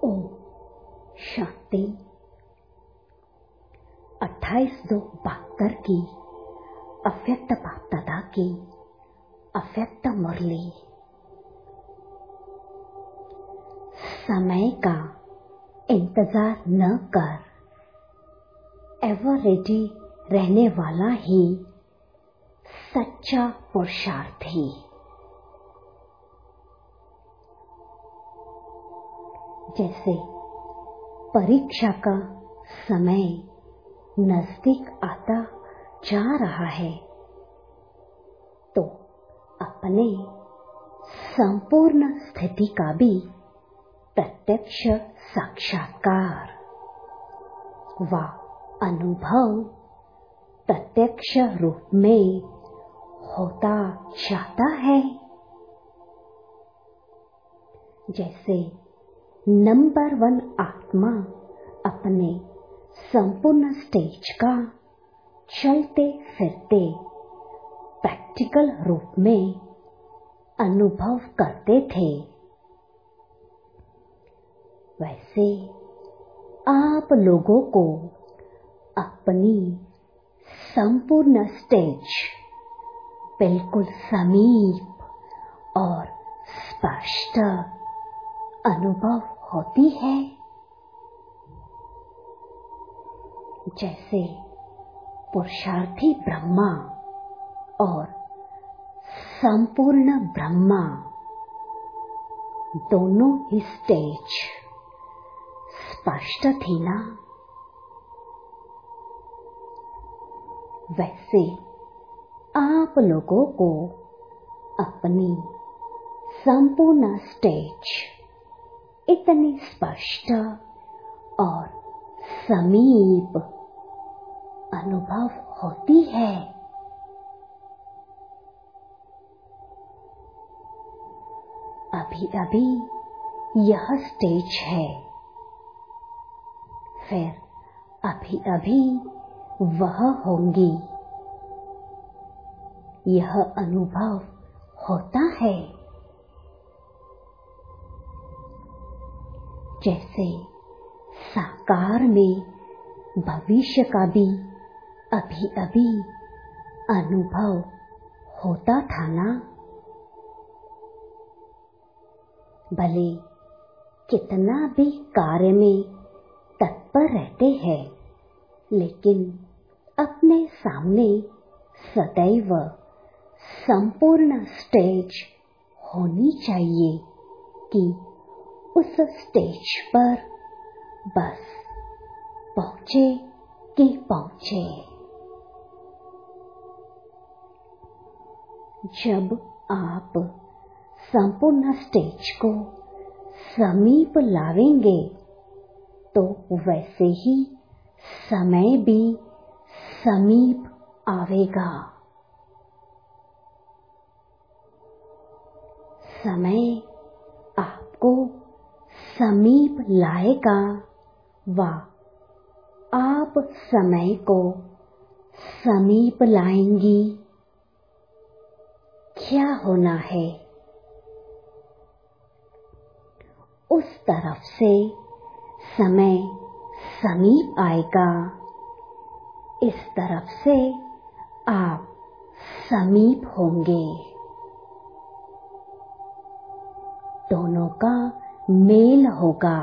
ओम शांति। 28/2/72 की अव्यक्त बाप-दादा की अव्यक्त मुरली। समय का इंतजार न कर, एवर रेडी रहने वाला ही सच्चा पुरुषार्थी। जैसे परीक्षा का समय नजदीक आता जा रहा है, तो अपने संपूर्ण स्थिति का भी प्रत्यक्ष साक्षात्कार व अनुभव प्रत्यक्ष रूप में होता जाता है। जैसे नंबर 1 आत्मा अपने संपूर्ण स्टेज का चलते फिरते प्रैक्टिकल रूप में अनुभव करते थे, वैसे आप लोगों को अपनी संपूर्ण स्टेज बिल्कुल समीप और स्पष्ट अनुभव होती है। जैसे पुरुषार्थी ब्रह्मा और संपूर्ण ब्रह्मा दोनों ही स्टेज स्पष्ट थी ना, वैसे आप लोगों को अपनी संपूर्ण स्टेज इतनी स्पष्ट और समीप अनुभव होती है। अभी अभी यह स्टेज है, फिर अभी अभी वह होंगी, यह अनुभव होता है। जैसे साकार में भविष्य का भी अभी अभी अनुभव होता था ना। भले कितना भी कार्य में तत्पर रहते हैं, लेकिन अपने सामने सदैव संपूर्ण स्टेज होनी चाहिए कि उस स्टेज पर बस पहुंचे कि पहुंचे। जब आप संपूर्ण स्टेज को समीप लावेंगे, तो वैसे ही समय भी समीप आवेगा। समय आपको समीप लाएगा व आप समय को समीप लाएंगी। क्या होना है, उस तरफ से समय समीप आएगा, इस तरफ से आप समीप होंगे। दोनों का मेल होगा।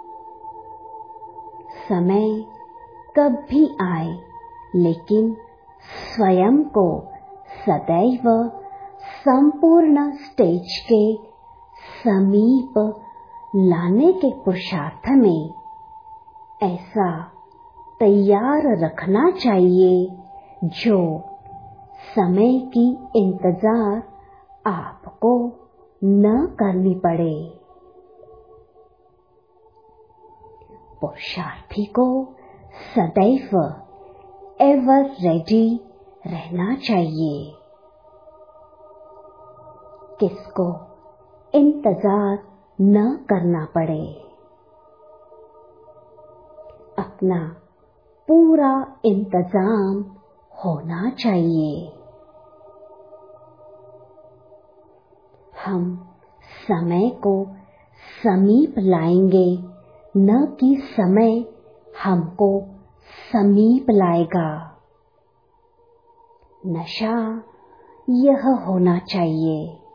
समय कब भी आए, लेकिन स्वयं को सदैव संपूर्ण स्टेज के समीप लाने के पुरुषार्थ में ऐसा तैयार रखना चाहिए, जो समय की इंतजार आपको न करनी पड़े। पुरुषार्थी को सदैव एवर रेडी रहना चाहिए। किसको इंतजार न करना पड़े, अपना पूरा इंतजाम होना चाहिए। हम समय को समीप लाएंगे न कि समय हमको समीप लाएगा। नशा यह होना चाहिए,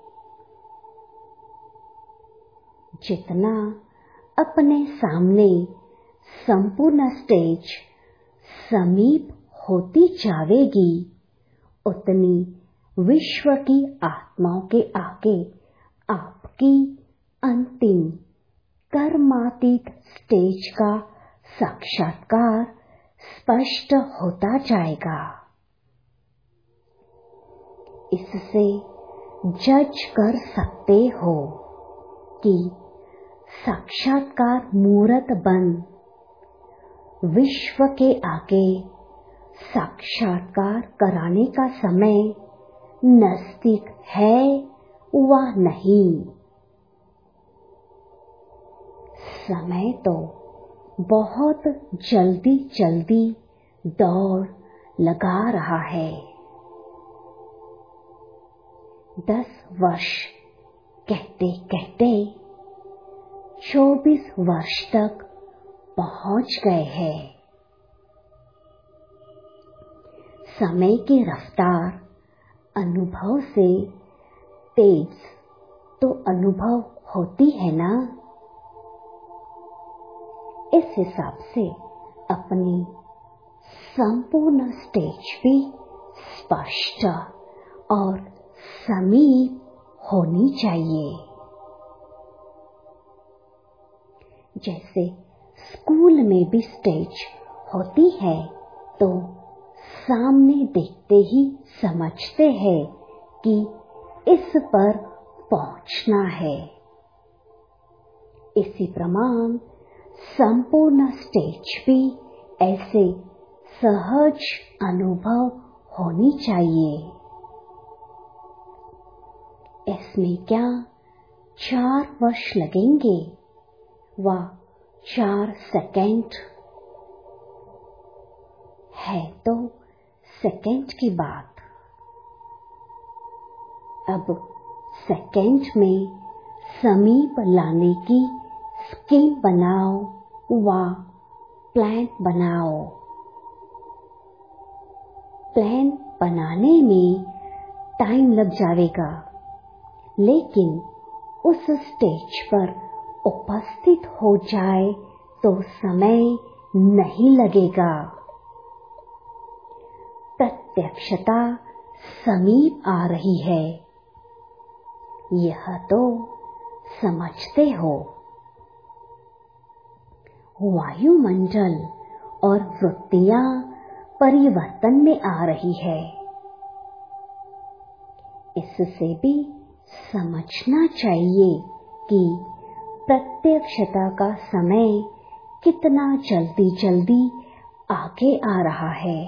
जितना अपने सामने संपूर्ण स्टेज समीप होती जाएगी, उतनी विश्व की आत्माओं के आगे आपकी अंतिम कर्मातीत स्टेज का साक्षात्कार स्पष्ट होता जाएगा। इससे जज कर सकते हो कि साक्षात्कार मूर्त बन विश्व के आगे साक्षात्कार कराने का समय नजदीक है व नहीं। समय तो बहुत जल्दी जल्दी दौड़ लगा रहा है। 10 वर्ष कहते कहते 24 वर्ष तक पहुंच गए हैं। समय की रफ्तार अनुभव से तेज तो अनुभव होती है ना। इस हिसाब से अपनी संपूर्ण स्टेज भी स्पष्ट और समीप होनी चाहिए। जैसे स्कूल में भी स्टेज होती है तो सामने देखते ही समझते हैं कि इस पर पहुंचना है। इसी प्रमाण संपूर्ण स्टेज भी ऐसे सहज अनुभव होनी चाहिए। इसमें क्या 4 वर्ष लगेंगे व 4 सेकंड है तो सेकंड की बात। अब सेकंड में समीप लाने की स्कीम बनाओ व प्लान बनाओ। प्लान बनाने में टाइम लग जाएगा, लेकिन उस स्टेज पर उपस्थित हो जाए तो समय नहीं लगेगा। प्रत्यक्षता समीप आ रही है, यह तो समझते हो। वायुमंडल और वृत्तियां परिवर्तन में आ रही है। इससे भी समझना चाहिए कि प्रत्यक्षता का समय कितना जल्दी जल्दी आगे आ रहा है।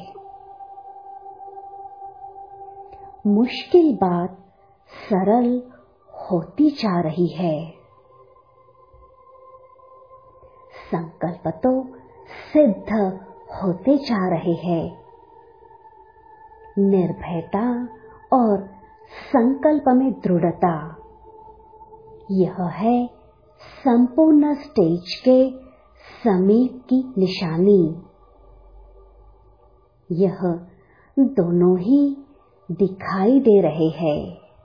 मुश्किल बात सरल होती जा रही है। संकल्प तो सिद्ध होते जा रहे हैं। निर्भयता और संकल्प में दृढ़ता, यह है संपूर्ण स्टेज के समीप की निशानी। यह दोनों ही दिखाई दे रहे हैं।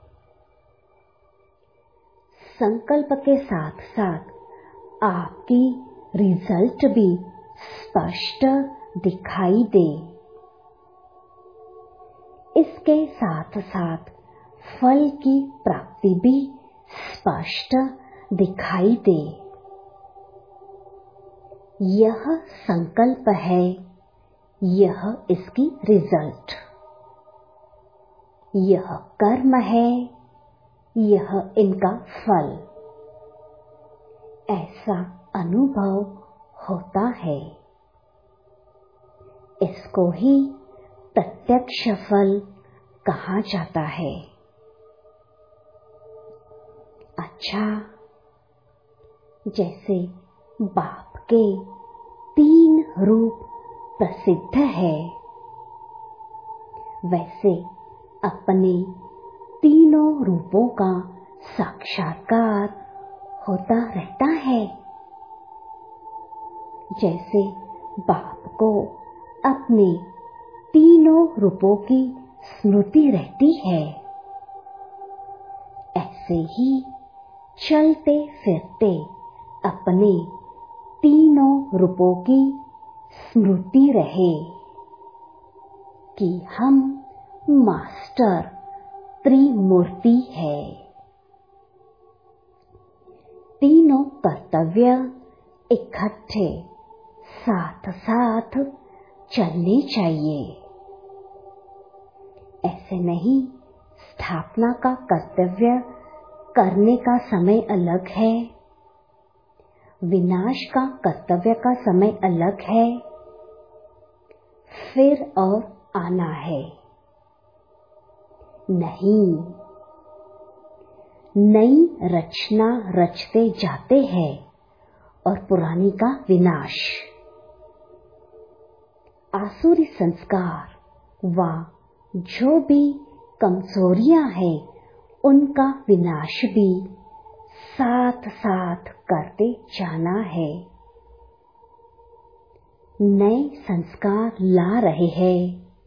संकल्प के साथ साथ आपकी रिजल्ट भी स्पष्ट दिखाई दे। इसके साथ साथ फल की प्राप्ति भी स्पष्ट दिखाई दे। यह संकल्प है, यह इसकी रिजल्ट। यह कर्म है, यह इनका फल। ऐसा अनुभव होता है। इसको ही प्रत्यक्ष फल कहा जाता है। अच्छा, जैसे बाप के 3 रूप प्रसिद्ध है, वैसे अपने तीनों रूपों का साक्षात्कार होता रहता है। जैसे बाप को अपने तीनों रूपों की स्मृति रहती है, ऐसे ही चलते फिरते अपने तीनों रूपों की स्मृति रहे कि हम मास्टर त्रिमूर्ति है। तीनों कर्तव्य इकट्ठे साथ साथ चलने चाहिए। ऐसे नहीं स्थापना का कर्तव्य करने का समय अलग है, विनाश का कर्तव्य का समय अलग है, फिर और आना है। नहीं, नई रचना रचते जाते हैं और पुरानी का विनाश। आसुरी संस्कार व जो भी कमजोरियां हैं उनका विनाश भी साथ साथ करते जाना है। नए संस्कार ला रहे हैं,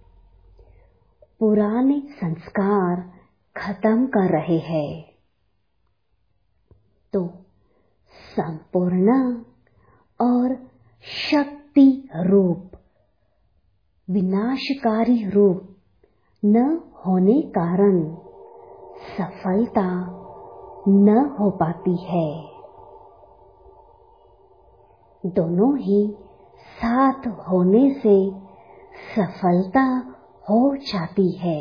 पुराने संस्कार खत्म कर रहे हैं। तो संपूर्ण और शक्ति रूप विनाशकारी रूप न होने कारण सफलता न हो पाती है। दोनों ही साथ होने से सफलता हो जाती है।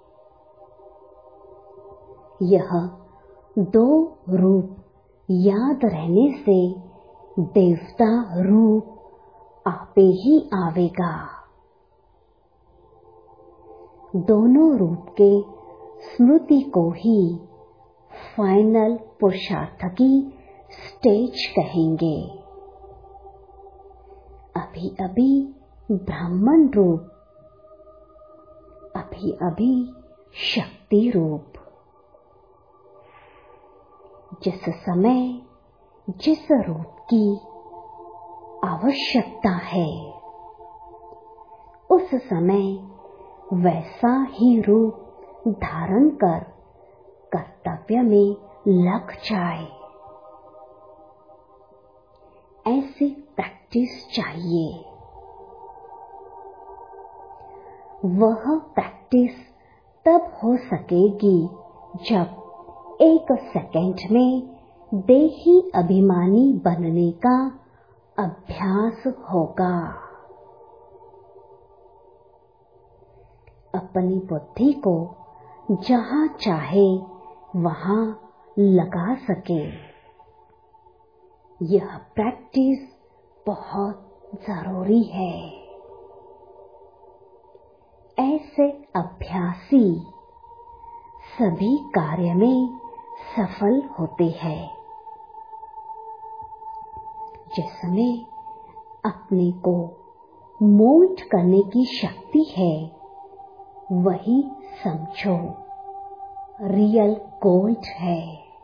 यह दो रूप याद रहने से देवता रूप आपे ही आवेगा। दोनों रूप के स्मृति को ही फाइनल पुरुषार्थ की स्टेज कहेंगे। अभी अभी ब्राह्मण रूप, अभी अभी शक्ति रूप। जिस समय जिस रूप की आवश्यकता है उस समय वैसा ही रूप धारण कर कर्तव्य में लग जाए, ऐसी प्रैक्टिस चाहिए। वह प्रैक्टिस तब हो सकेगी जब एक सेकंड में देही अभिमानी बनने का अभ्यास होगा। अपनी बुद्धि को जहाँ चाहे वहाँ लगा सके, यह प्रैक्टिस बहुत जरूरी है। ऐसे अभ्यासी सभी कार्य में सफल होते हैं। जिसमें अपने को मोल्ड करने की शक्ति है वही समझो रियल गोल्ड है।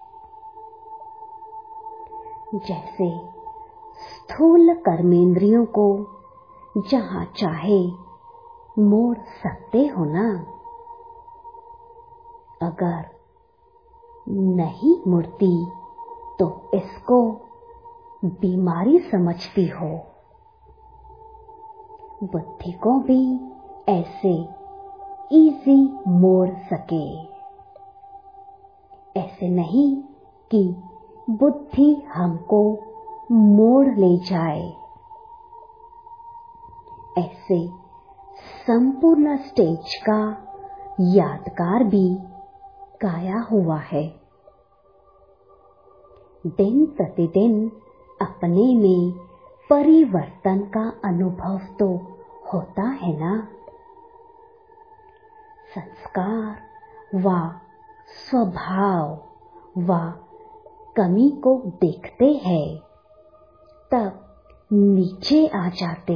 जैसे स्थूल कर्मेंद्रियों को जहाँ चाहे मोड़ सकते हो ना, अगर नहीं मुड़ती तो इसको बीमारी समझती हो। बुद्धि को भी ऐसे इजी मोड़ सके। ऐसे नहीं कि बुद्धि हमको मोड़ ले जाए। ऐसे संपूर्ण स्टेज का यादगार भी गाया हुआ है। दिन प्रतिदिन अपने में परिवर्तन का अनुभव तो होता है ना। संस्कार व स्वभाव व कमी को देखते हैं तब नीचे आ जाते।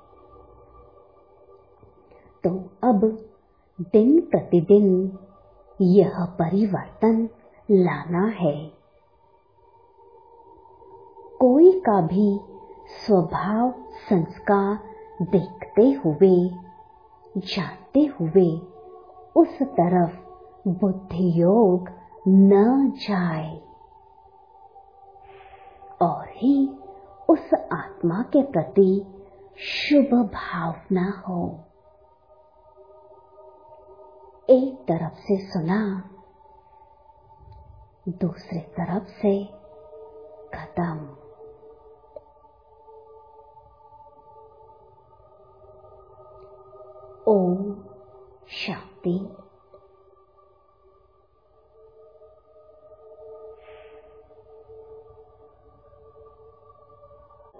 तो अब दिन प्रतिदिन यह परिवर्तन लाना है। कोई का भी स्वभाव संस्कार देखते हुए, जानते हुए उस तरफ बुद्धि योग न जाए और ही उस आत्मा के प्रति शुभ भावना हो। एक तरफ से सुना, दूसरी तरफ से खत्म। ओम शांति।